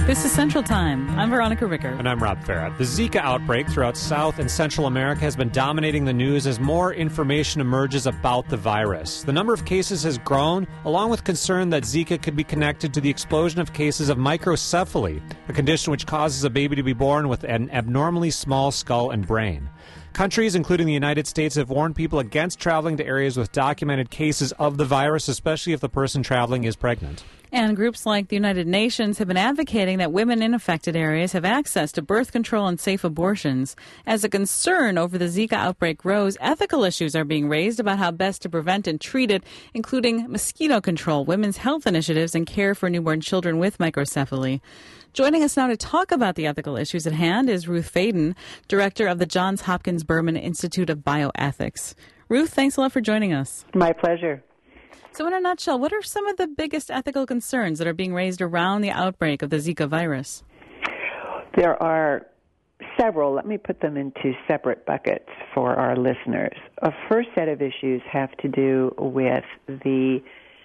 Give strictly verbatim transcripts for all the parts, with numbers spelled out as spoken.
This is Central Time. I'm Veronica Ricker. And I'm Rob Farah. The Zika outbreak throughout South and Central America has been dominating the news as more information emerges about the virus. The number of cases has grown, along with concern that Zika could be connected to the explosion of cases of microcephaly, a condition which causes a baby to be born with an abnormally small skull and brain. Countries, including the United States, have warned people against traveling to areas with documented cases of the virus, especially if the person traveling is pregnant. And groups like the United Nations have been advocating that women in affected areas have access to birth control and safe abortions. As the concern over the Zika outbreak grows, ethical issues are being raised about how best to prevent and treat it, including mosquito control, women's health initiatives, and care for newborn children with microcephaly. Joining us now to talk about the ethical issues at hand is Ruth Faden, director of the Johns Hopkins Berman Institute of Bioethics. Ruth, thanks a lot for joining us. My pleasure. So in a nutshell, what are some of the biggest ethical concerns that are being raised around the outbreak of the Zika virus? There are several. Let me put them into separate buckets for our listeners. A first set of issues have to do with the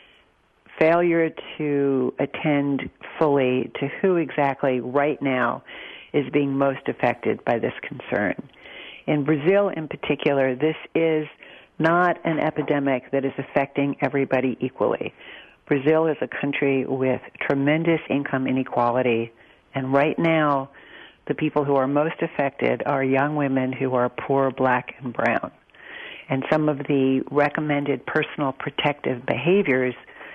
failure to attend fully to who exactly right now is being most affected by this concern. In Brazil in particular, this is not an epidemic that is affecting everybody equally. Brazil is a country with tremendous income inequality, and right now the people who are most affected are young women who are poor, black, and brown. And some of the recommended personal protective behaviors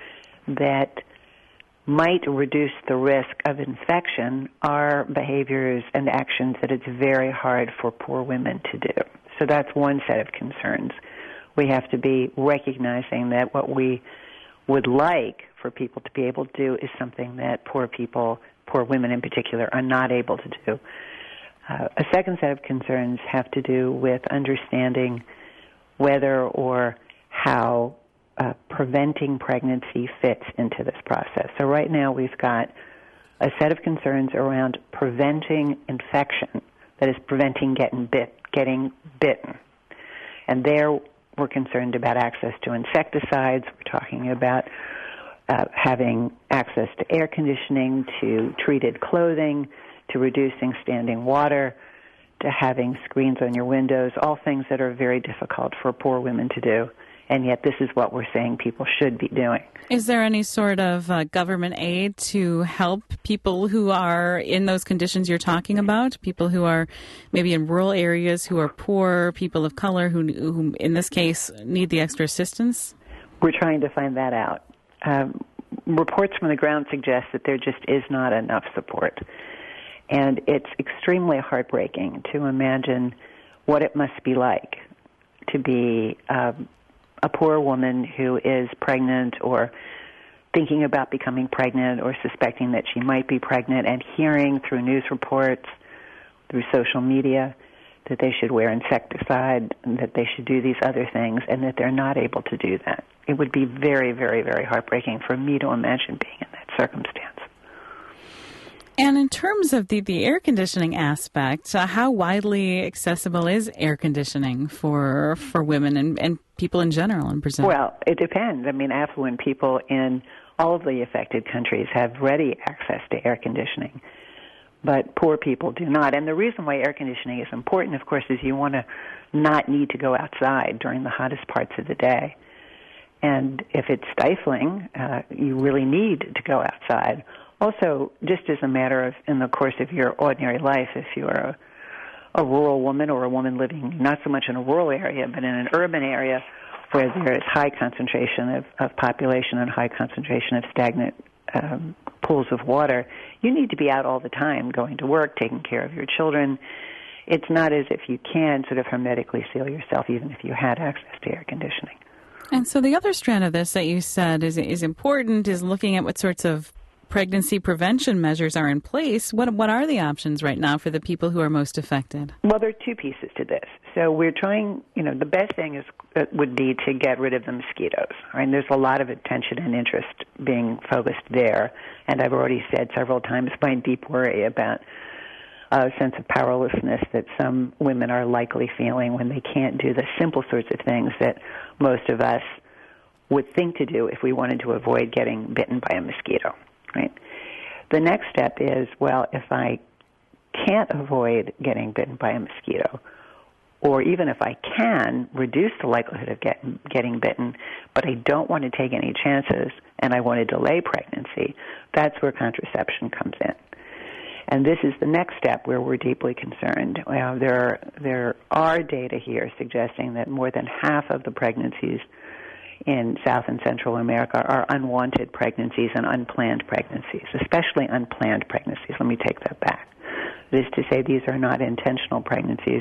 that might reduce the risk of infection are behaviors and actions that it's very hard for poor women to do. So that's one set of concerns. We have to be recognizing that what we would like for people to be able to do is something that poor people, poor women in particular, are not able to do. Uh, a second set of concerns have to do with understanding whether or how uh, preventing pregnancy fits into this process. So right now we've got a set of concerns around preventing infection, that is preventing getting bit, getting bitten. And there we're concerned about access to insecticides. We're talking about uh, having access to air conditioning, to treated clothing, to reducing standing water, to having screens on your windows, all things that are very difficult for poor women to do. And yet this is what we're saying people should be doing. Is there any sort of uh, government aid to help people who are in those conditions you're talking about? People who are maybe in rural areas, who are poor, people of color who, who in this case, need the extra assistance? We're trying to find that out. Um, reports from the ground suggest that there just is not enough support. And it's extremely heartbreaking to imagine what it must be like to be um, a poor woman who is pregnant or thinking about becoming pregnant or suspecting that she might be pregnant and hearing through news reports, through social media, that they should wear insecticide, and that they should do these other things, and that they're not able to do that. It would be very, very, very heartbreaking for me to imagine being in that circumstance. And in terms of the, the air conditioning aspect, uh, how widely accessible is air conditioning for for women and, and people in general in Brazil? Well, it depends. I mean, affluent people in all of the affected countries have ready access to air conditioning, but poor people do not. And the reason why air conditioning is important, of course, is you want to not need to go outside during the hottest parts of the day. And if it's stifling, uh, you really need to go outside. Also, just as a matter of, in the course of your ordinary life, if you're a, a rural woman or a woman living not so much in a rural area, but in an urban area where there is high concentration of, of population and high concentration of stagnant um, pools of water, you need to be out all the time, going to work, taking care of your children. It's not as if you can sort of hermetically seal yourself, even if you had access to air conditioning. And so the other strand of this that you said is is important is looking at what sorts of pregnancy prevention measures are in place. What what are the options right now for the people who are most affected? Well, there are two pieces to this. So we're trying, you know, the best thing is uh, would be to get rid of the mosquitoes. Right? And there's a lot of attention and interest being focused there. And I've already said several times my deep worry about a sense of powerlessness that some women are likely feeling when they can't do the simple sorts of things that most of us would think to do if we wanted to avoid getting bitten by a mosquito. Right. The next step is, well, if I can't avoid getting bitten by a mosquito, or even if I can reduce the likelihood of get, getting bitten, but I don't want to take any chances and I want to delay pregnancy, that's where contraception comes in. And this is the next step where we're deeply concerned. Well, there, there are data here suggesting that more than half of the pregnancies in South and Central America are unwanted pregnancies and unplanned pregnancies, especially unplanned pregnancies. Let me take that back. That is to say, these are not intentional pregnancies.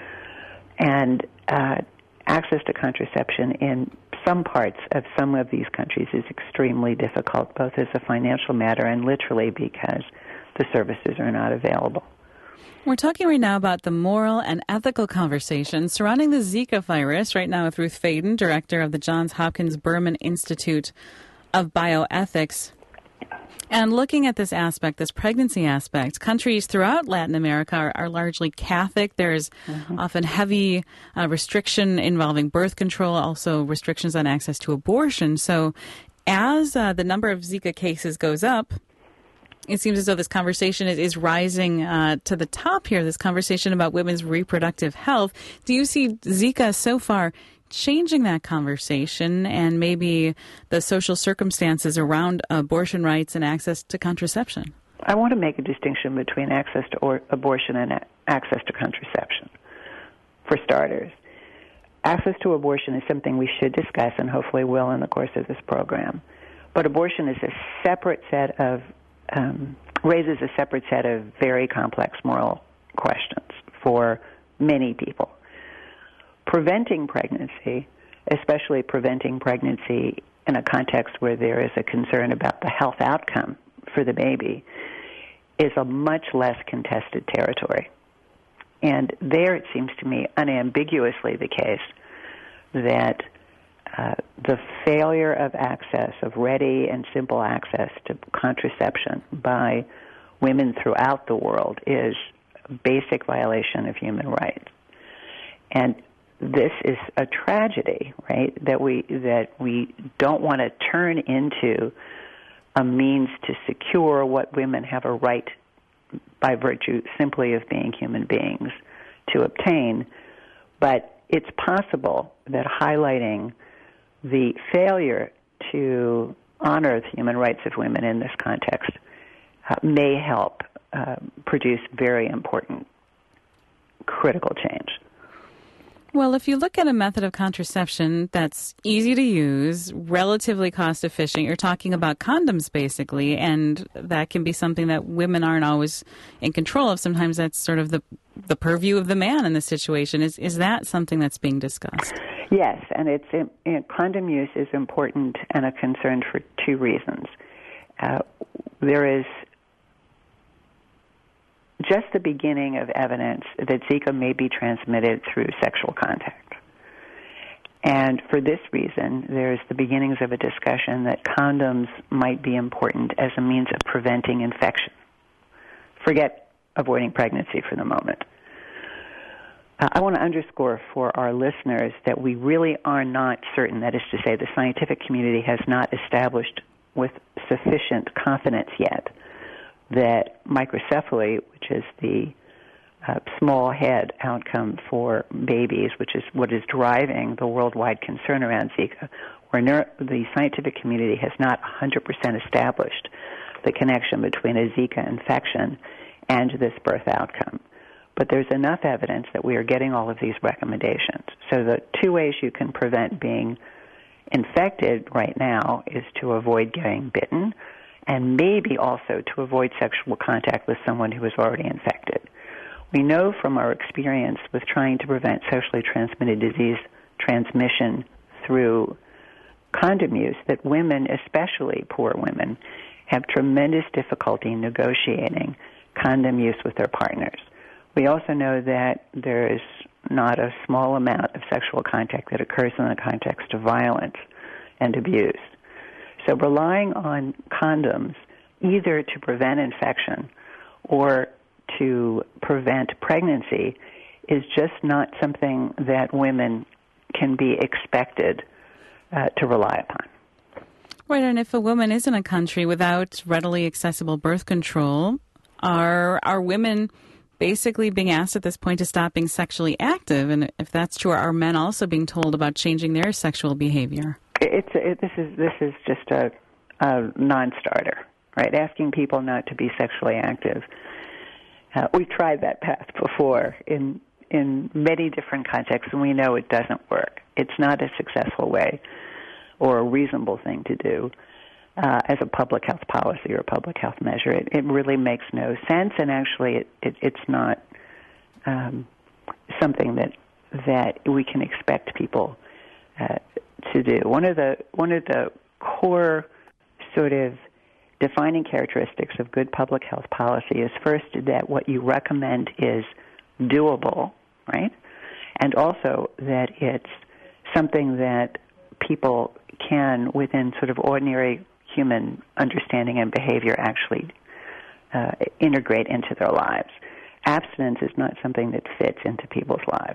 And uh, access to contraception in some parts of some of these countries is extremely difficult, both as a financial matter and literally because the services are not available. We're talking right now about the moral and ethical conversation surrounding the Zika virus, right now with Ruth Faden, director of the Johns Hopkins Berman Institute of Bioethics. And looking at this aspect, this pregnancy aspect, countries throughout Latin America are, are largely Catholic. There's mm-hmm. often heavy uh, restriction involving birth control, also restrictions on access to abortion. So as uh, the number of Zika cases goes up, it seems as though this conversation is, is rising uh, to the top here, this conversation about women's reproductive health. Do you see Zika so far changing that conversation and maybe the social circumstances around abortion rights and access to contraception? I want to make a distinction between access to or- abortion and a- access to contraception. For starters, access to abortion is something we should discuss and hopefully will in the course of this program. But abortion is a separate set of, um, raises a separate set of very complex moral questions for many people. Preventing pregnancy, especially preventing pregnancy in a context where there is a concern about the health outcome for the baby, is a much less contested territory. And there it seems to me unambiguously the case that uh, the failure of access, of ready and simple access to contraception by women throughout the world is a basic violation of human rights. And this is a tragedy, right, that we that we don't want to turn into a means to secure what women have a right by virtue simply of being human beings to obtain. But it's possible that highlighting the failure to honor the human rights of women in this context uh, may help uh, produce very important critical change. Well, if you look at a method of contraception that's easy to use, relatively cost efficient, you're talking about condoms basically, and that can be something that women aren't always in control of. Sometimes that's sort of the the purview of the man in this situation. Is is that something that's being discussed? Yes, and it's it, it, condom use is important and a concern for two reasons. Uh, there is just the beginning of evidence that Zika may be transmitted through sexual contact. And for this reason, there's the beginnings of a discussion that condoms might be important as a means of preventing infection. Forget avoiding pregnancy for the moment. Uh, I want to underscore for our listeners that we really are not certain, that is to say, the scientific community has not established with sufficient confidence yet that microcephaly, which is the uh, small head outcome for babies, which is what is driving the worldwide concern around Zika, where neuro- the scientific community has not one hundred percent established the connection between a Zika infection and this birth outcome. But there's enough evidence that we are getting all of these recommendations. So the two ways you can prevent being infected right now is to avoid getting bitten, and maybe also to avoid sexual contact with someone who is already infected. We know from our experience with trying to prevent sexually transmitted disease transmission through condom use that women, especially poor women, have tremendous difficulty negotiating condom use with their partners. We also know that there is not a small amount of sexual contact that occurs in the context of violence and abuse. So relying on condoms either to prevent infection or to prevent pregnancy is just not something that women can be expected uh, to rely upon. Right, and if a woman is in a country without readily accessible birth control, are are women basically being asked at this point to stop being sexually active? And if that's true, are men also being told about changing their sexual behavior? It's it, this is this is just a, a non-starter, right? Asking people not to be sexually active. Uh, we've tried that path before in in many different contexts, and we know it doesn't work. It's not a successful way or a reasonable thing to do uh, as a public health policy or a public health measure. It, it really makes no sense, and actually, it, it, it's not um, something that that we can expect people uh, to do. One of the one of the core sort of defining characteristics of good public health policy is first that what you recommend is doable, right? And also that it's something that people can, within sort of ordinary human understanding and behavior, actually uh, integrate into their lives. Abstinence is not something that fits into people's lives.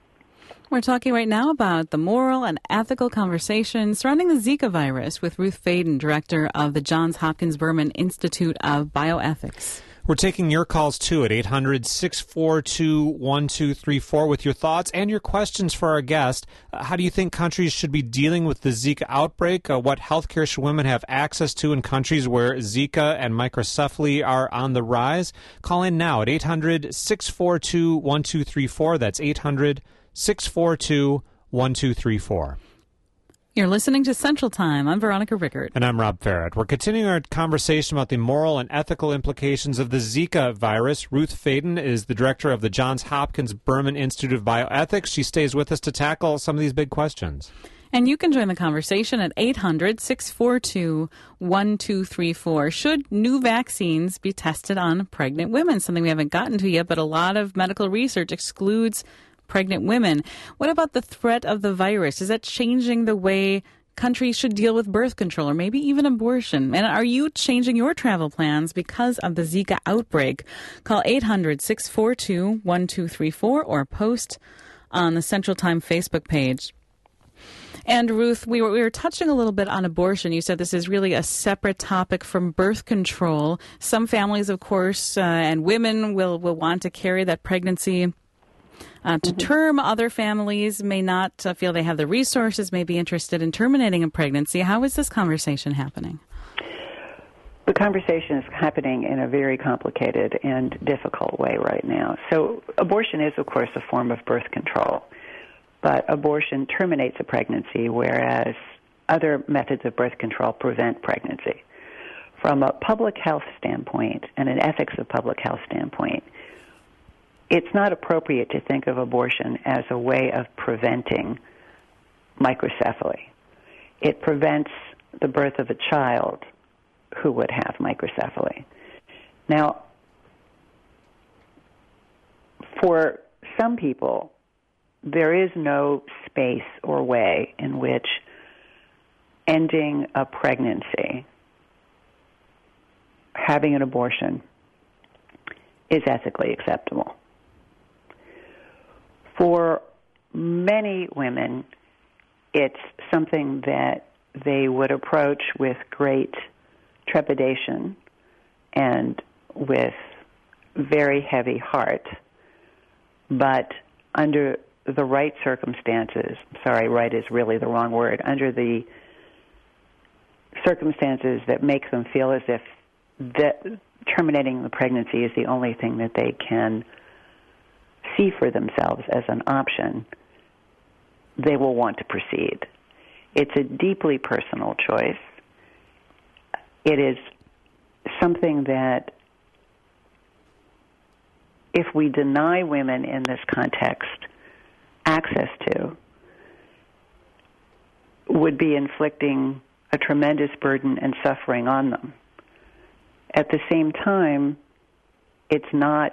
We're talking right now about the moral and ethical conversation surrounding the Zika virus with Ruth Fadon, director of the Johns Hopkins Berman Institute of Bioethics. We're taking your calls, too, at eight hundred, six four two, one two three four with your thoughts and your questions for our guest. Uh, how do you think countries should be dealing with the Zika outbreak? Uh, what health care should women have access to in countries where Zika and microcephaly are on the rise? Call in now at eight hundred, six four two, one two three four. That's eight hundred, six four two, one two three four. You're listening to Central Time. I'm Veronica Rickert. And I'm Rob Farrett. We're continuing our conversation about the moral and ethical implications of the Zika virus. Ruth Fadon is the director of the Johns Hopkins Berman Institute of Bioethics. She stays with us to tackle some of these big questions. And you can join the conversation at eight hundred, six four two, one two three four. Should new vaccines be tested on pregnant women? Something we haven't gotten to yet, but a lot of medical research excludes pregnant women. What about the threat of the virus? Is that changing the way countries should deal with birth control or maybe even abortion? And are you changing your travel plans because of the Zika outbreak? Call eight hundred, six four two, one two three four or post on the Central Time Facebook page. And Ruth, we were, we were touching a little bit on abortion. You said this is really a separate topic from birth control. Some families, of course, uh, and women will, will want to carry that pregnancy Uh, to term. Other families may not uh, feel they have the resources, may be interested in terminating a pregnancy. How is this conversation happening? The conversation is happening in a very complicated and difficult way right now. So abortion is, of course, a form of birth control, but abortion terminates a pregnancy, whereas other methods of birth control prevent pregnancy. From a public health standpoint and an ethics of public health standpoint, it's not appropriate to think of abortion as a way of preventing microcephaly. It prevents the birth of a child who would have microcephaly. Now, for some people, there is no space or way in which ending a pregnancy, having an abortion, is ethically acceptable. For many women, it's something that they would approach with great trepidation and with very heavy heart. But under the right circumstances, sorry, right is really the wrong word, under the circumstances that make them feel as if that terminating the pregnancy is the only thing that they can see for themselves as an option, they will want to proceed. It's a deeply personal choice. It is something that if we deny women in this context access to, would be inflicting a tremendous burden and suffering on them. At the same time, it's not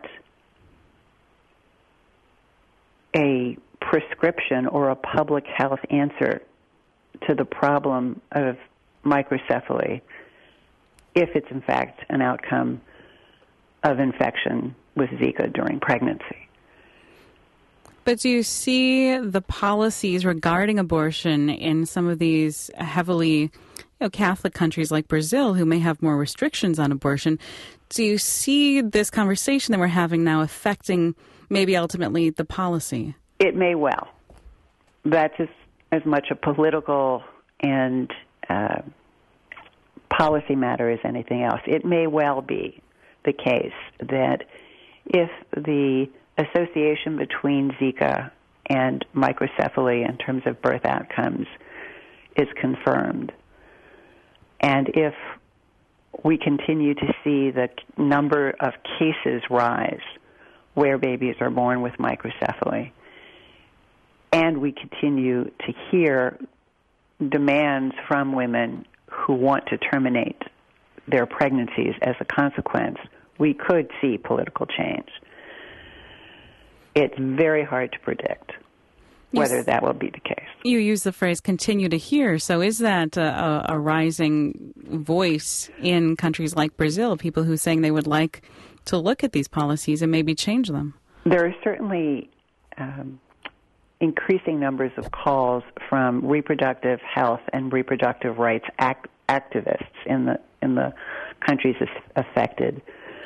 a prescription or a public health answer to the problem of microcephaly if it's in fact an outcome of infection with Zika during pregnancy. But do you see the policies regarding abortion in some of these heavily you know, Catholic countries like Brazil who may have more restrictions on abortion. Do you see this conversation that we're having now affecting maybe ultimately the policy? It may well. That's as, as much a political and uh, policy matter as anything else. It may well be the case that if the association between Zika and microcephaly in terms of birth outcomes is confirmed, and if we continue to see the number of cases rise where babies are born with microcephaly, and we continue to hear demands from women who want to terminate their pregnancies as a consequence, we could see political change. It's very hard to predict whether that will be the case. You use the phrase continue to hear. So is that a, a rising voice in countries like Brazil, people who are saying they would like to look at these policies and maybe change them? There are certainly um, increasing numbers of calls from reproductive health and reproductive rights act- activists in the in the countries affected,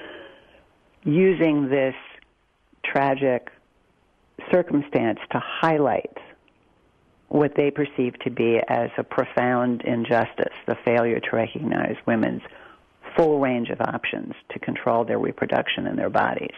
using this tragic circumstance to highlight what they perceive to be as a profound injustice, the failure to recognize women's full range of options to control their reproduction in their bodies.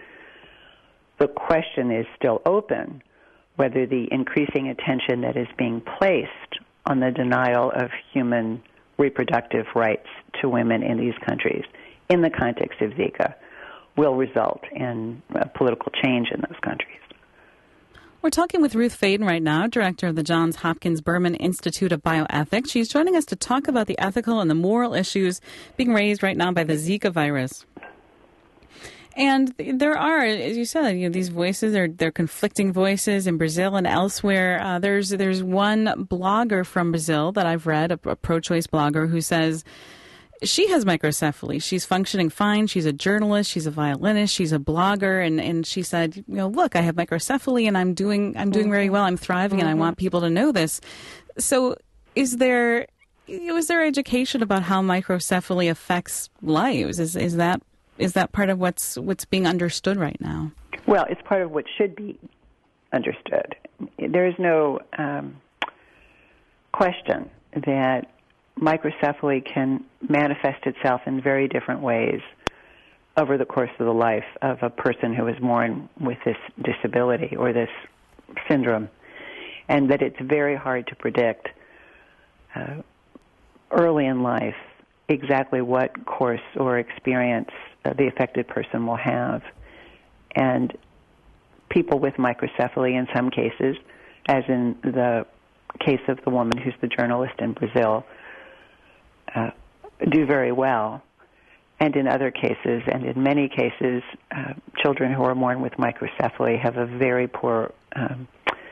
The question is still open whether the increasing attention that is being placed on the denial of human reproductive rights to women in these countries in the context of Zika will result in uh, political change in those countries. We're talking with Ruth Faden right now, director of the Johns Hopkins Berman Institute of Bioethics. She's joining us to talk about the ethical and the moral issues being raised right now by the Zika virus. And there are, as you said, you know, these voices, they're, they're conflicting voices in Brazil and elsewhere. Uh, there's there's one blogger from Brazil that I've read, a, a pro-choice blogger, who says she has microcephaly. She's functioning fine. She's a journalist. She's a violinist. She's a blogger. And, and she said, you know, look, I have microcephaly and I'm doing I'm doing very well. I'm thriving mm-hmm. and I want people to know this. So is there is there education about how microcephaly affects lives? Is is that is that part of what's what's being understood right now? Well, it's part of what should be understood. There is no um, question that microcephaly can manifest itself in very different ways over the course of the life of a person who is born with this disability or this syndrome, and that it's very hard to predict uh, early in life exactly what course or experience uh, the affected person will have. And people with microcephaly, in some cases, as in the case of the woman who's the journalist in Brazil, Uh, do very well, and in other cases, and in many cases, uh, children who are born with microcephaly have a very poor um,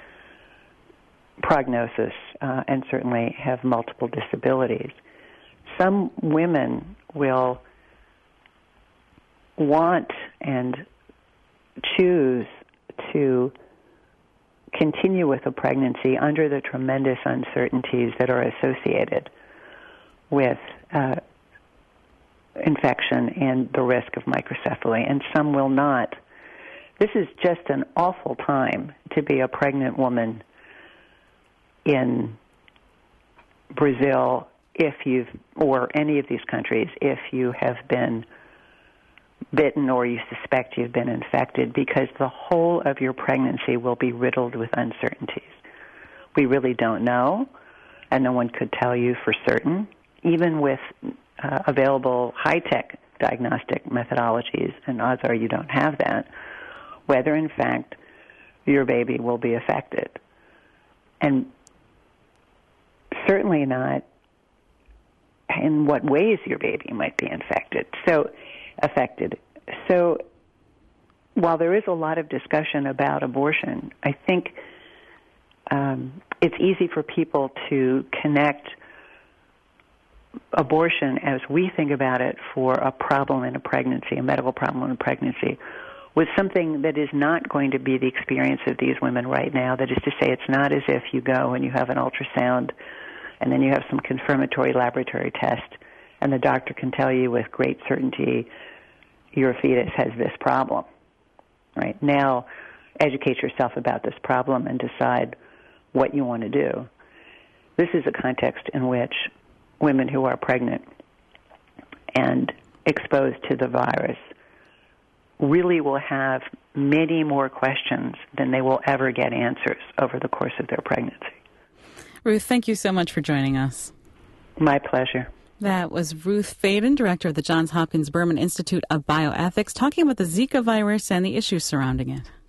prognosis uh, and certainly have multiple disabilities. Some women will want and choose to continue with a pregnancy under the tremendous uncertainties that are associated with uh, infection and the risk of microcephaly, and some will not. This is just an awful time to be a pregnant woman in Brazil, if you've, or any of these countries, if you have been bitten or you suspect you've been infected, because the whole of your pregnancy will be riddled with uncertainties. We really don't know, and no one could tell you for certain, even with uh, available high-tech diagnostic methodologies, and odds are you don't have that, whether, in fact, your baby will be affected. And certainly not in what ways your baby might be infected. So, affected. So, while there is a lot of discussion about abortion, I think um, it's easy for people to connect abortion as we think about it for a problem in a pregnancy, a medical problem in a pregnancy, with something that is not going to be the experience of these women right now. That is to say, it's not as if you go and you have an ultrasound and then you have some confirmatory laboratory test, and the doctor can tell you with great certainty your fetus has this problem. Right? Now, educate yourself about this problem and decide what you want to do. This is a context in which women who are pregnant and exposed to the virus really will have many more questions than they will ever get answers over the course of their pregnancy. Ruth, thank you so much for joining us. My pleasure. That was Ruth Faden, director of the Johns Hopkins Berman Institute of Bioethics, talking about the Zika virus and the issues surrounding it.